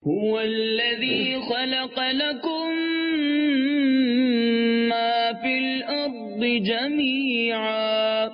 هو الذي خلق لكم ما في الأرض جميعا،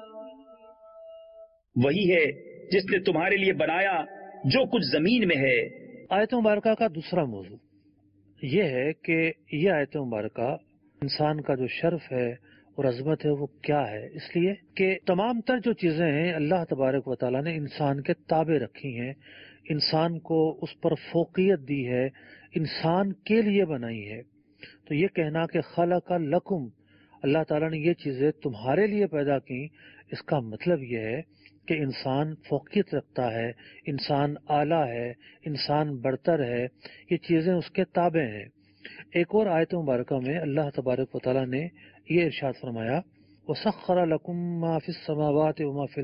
وہی ہے جس نے تمہارے لیے بنایا جو کچھ زمین میں ہے۔ آیت مبارکہ کا دوسرا موضوع یہ ہے کہ یہ آیت مبارکہ انسان کا جو شرف ہے اور عظمت ہے وہ کیا ہے، اس لیے کہ تمام تر جو چیزیں ہیں اللہ تبارک و تعالیٰ نے انسان کے تابع رکھی ہیں، انسان کو اس پر فوقیت دی ہے، انسان کے لیے بنائی ہے۔ تو یہ کہنا کہ خلق لکم، اللہ تعالیٰ نے یہ چیزیں تمہارے لیے پیدا کی، اس کا مطلب یہ ہے کہ انسان فوقیت رکھتا ہے، انسان اعلیٰ ہے، انسان برتر ہے، یہ چیزیں اس کے تابع ہیں۔ ایک اور آیت مبارکہ میں اللہ تبارک و تعالیٰ نے یہ ارشاد فرمایا وَسَخَّرَ لَكُم مَّا فِي السَّمَاوَاتِ وَمَا فِي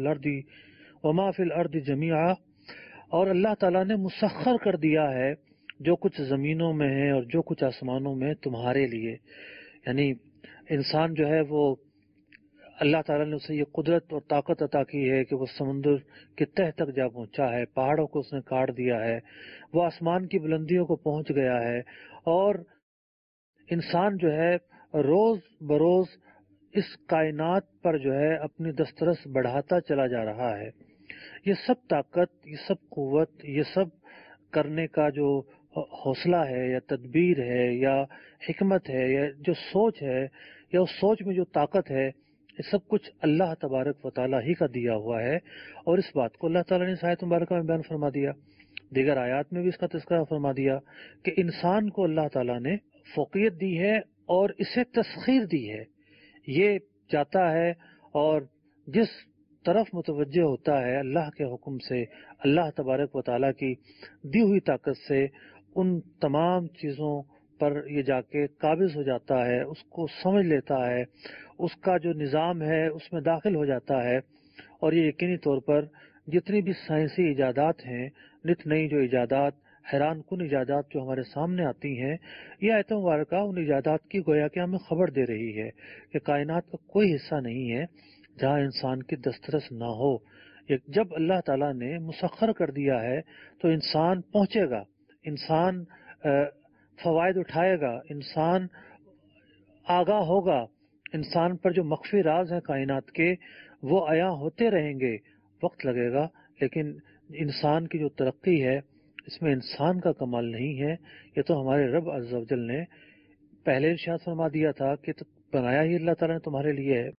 الْأَرْضِ جَمِيعًا، اور اللہ تعالیٰ نے مسخر کر دیا ہے جو کچھ زمینوں میں ہے اور جو کچھ آسمانوں میں تمہارے لیے۔ یعنی انسان جو ہے وہ اللہ تعالیٰ نے اسے یہ قدرت اور طاقت عطا کی ہے کہ وہ سمندر کے تہ تک جا پہنچا ہے، پہاڑوں کو اس نے کاٹ دیا ہے، وہ آسمان کی بلندیوں کو پہنچ گیا ہے، اور انسان جو ہے روز بروز اس کائنات پر جو ہے اپنی دسترس بڑھاتا چلا جا رہا ہے۔ یہ سب طاقت، یہ سب قوت، یہ سب کرنے کا جو حوصلہ ہے یا تدبیر ہے یا حکمت ہے یا جو سوچ ہے یا اس سوچ میں جو طاقت ہے، یہ سب کچھ اللہ تبارک و تعالیٰ ہی کا دیا ہوا ہے، اور اس بات کو اللہ تعالیٰ نے اس آیت مبارکہ میں بیان فرما دیا۔ دیگر آیات میں بھی اس کا تذکرہ فرما دیا کہ انسان کو اللہ تعالیٰ نے فوقیت دی ہے اور اسے تسخیر دی ہے، یہ چاہتا ہے اور جس طرف متوجہ ہوتا ہے اللہ کے حکم سے، اللہ تبارک و تعالیٰ کی دی ہوئی طاقت سے، ان تمام چیزوں پر یہ جا کے قابض ہو جاتا ہے، اس کو سمجھ لیتا ہے، اس کا جو نظام ہے اس میں داخل ہو جاتا ہے، اور یہ یقینی طور پر جتنی بھی سائنسی ایجادات ہیں، نت نئی جو ایجادات، حیران کن ایجادات جو ہمارے سامنے آتی ہیں، یہ آیت مبارکہ ان ایجادات کی گویا کہ ہمیں خبر دے رہی ہے کہ کائنات کا کوئی حصہ نہیں ہے جہاں انسان کی دسترس نہ ہو۔ جب اللہ تعالیٰ نے مسخر کر دیا ہے تو انسان پہنچے گا، انسان فوائد اٹھائے گا، انسان آگاہ ہوگا، انسان پر جو مخفی راز ہیں کائنات کے وہ عیاں ہوتے رہیں گے، وقت لگے گا، لیکن انسان کی جو ترقی ہے اس میں انسان کا کمال نہیں ہے، یہ تو ہمارے رب عز و جل نے پہلے ارشاد فرما دیا تھا کہ بنایا ہی اللہ تعالیٰ نے تمہارے لیے ہے۔